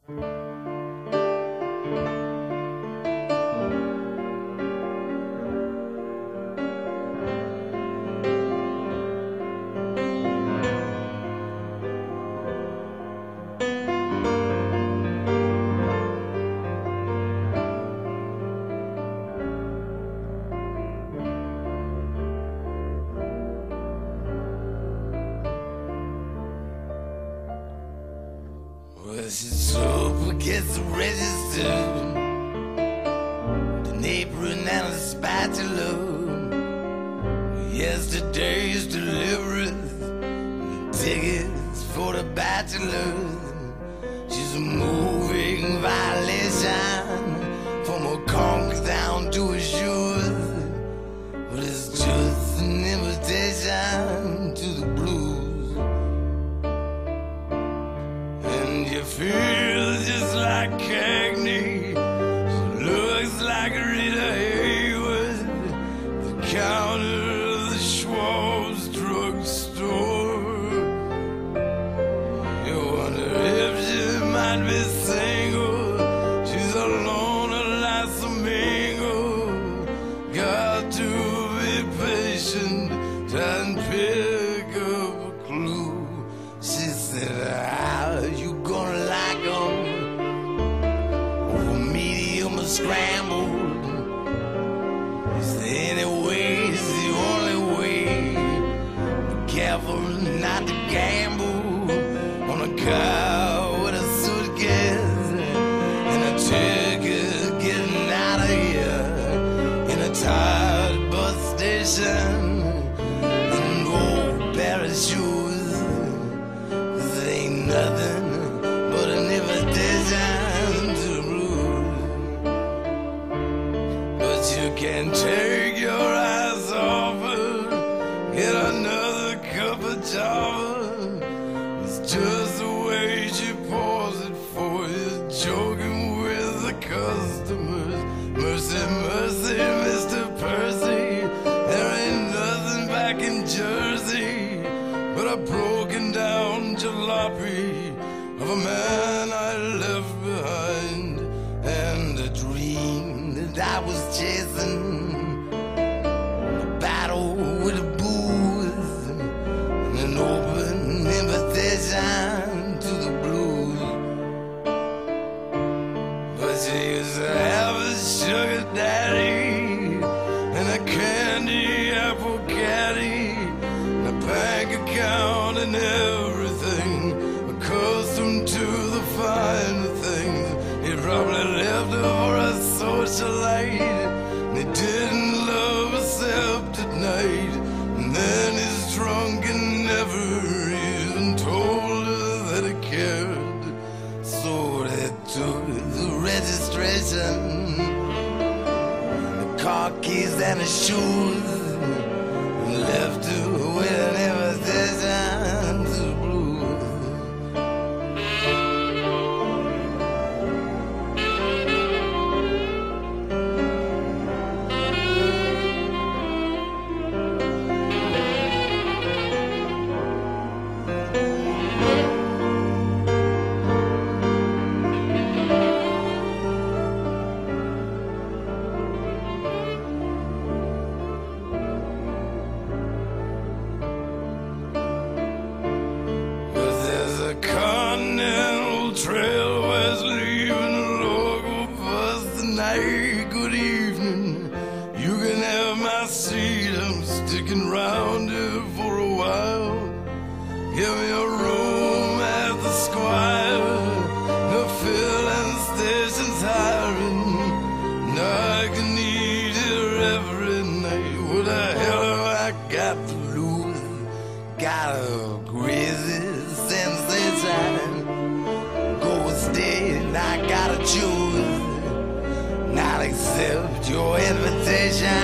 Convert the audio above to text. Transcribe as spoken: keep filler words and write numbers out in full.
Well, she's up against the register, the apron and a spatula, yesterday's deliveries, the tickets for the bachelors. She's a moving violation, from her conch down to her shoes, but it's just an invitation to the blues. You feel just like Cagney, she looks like Rita Hayworth, the counter of the Schwab's drugstore. You wonder if she might be single, she's alone like some mingle. Got to be patient, try and pick up a clue. She said, how you gonna like 'em? Over medium or scrambled. Is there any way? It's the only way. Be careful not to gamble on a car with a suitcase and a ticket getting out of here in a tired bus station and old pair of shoes. Ain't nothing but an invitation to the blues. But you can take your eyes off her, get another cup of java. It's just the way she pours it for you, joking with the customers. Mercy, mercy, Mister Percy, there ain't nothing back in Jersey but a broken down jalopy of a man I left behind, and a dream that I was chasing, a battle with the booze, and an open invitation to the blues. But she used to have a sugar daddy and a candy apple caddy, bank account and everything, accustomed to the finer things. He probably left her for a socialite, and he didn't love except at night. And then he's drunk and never even told her that he cared. So they took the registration, the car keys and the shoes, and left her with an invitation to the blues. Trailways leaving the local bus tonight. Good evening, you can have my seat. I'm sticking around here for a while. Give me a room at the Squire. The filling station's hiring. Now I can eat here every night. What the hell have I got to lose? Got a crazy sensation. I gotta choose, not accept your invitation.